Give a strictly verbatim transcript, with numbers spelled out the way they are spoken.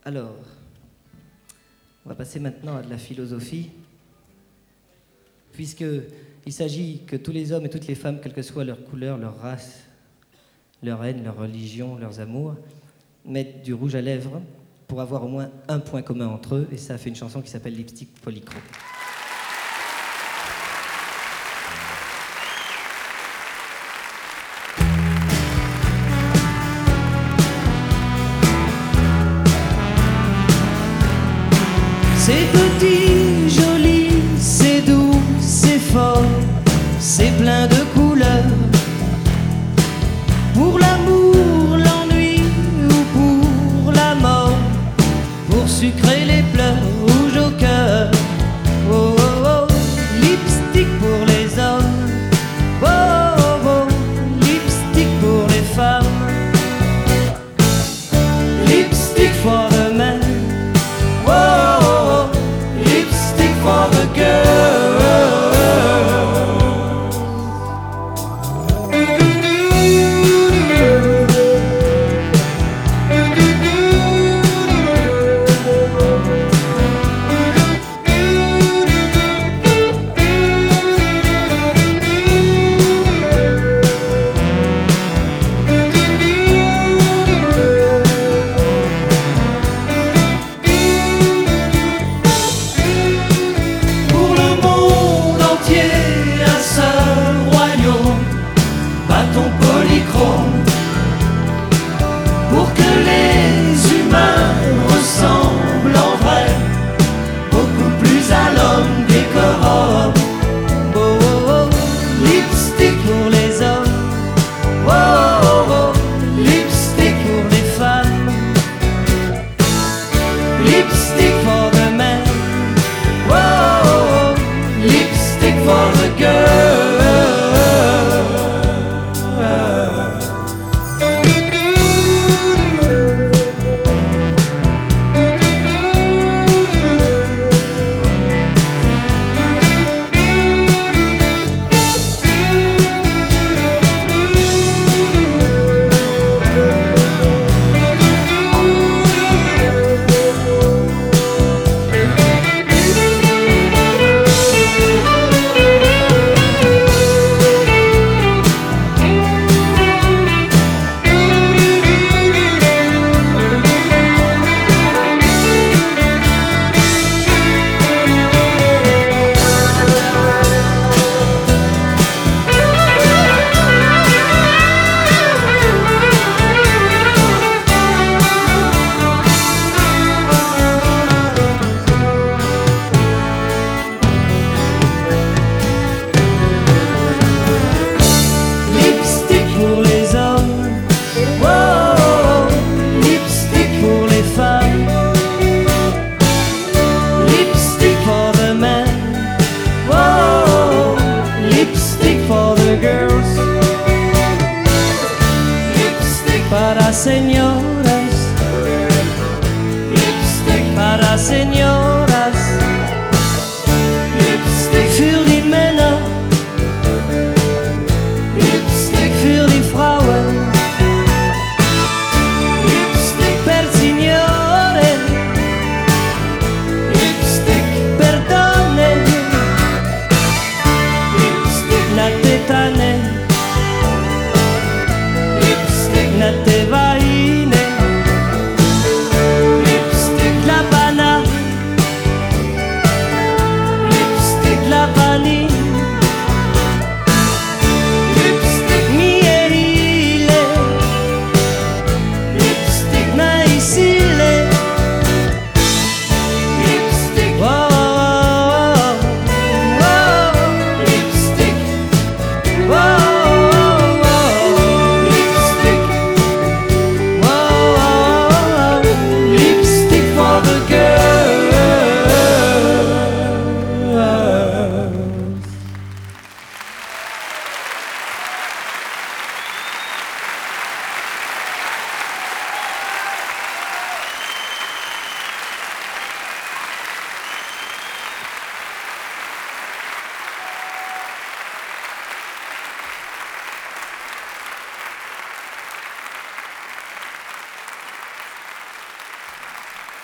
Alors, on va passer maintenant à de la philosophie, puisqu'il s'agit que tous les hommes et toutes les femmes, quelle que soit leur couleur, leur race, leur haine, leur religion, leurs amours, mettent du rouge à lèvres pour avoir au moins un point commun entre eux, et ça fait une chanson qui s'appelle Lipstick Polychrome. C'est petit, joli, c'est doux, c'est fort, c'est plein de couleurs. Pour l'amour, l'ennui ou pour la mort, pour sucrer les pleurs, rouge au cœur. Oh oh oh, lipstick pour les hommes, oh oh oh, lipstick pour les femmes. Lipstick for the men, oh oh oh, lipstick for the girl. Pour que les humains ressemblent en vrai beaucoup plus à l'homme des corps. Oh oh oh, lipstick pour les hommes, oh oh oh, lipstick pour les femmes. Lipstick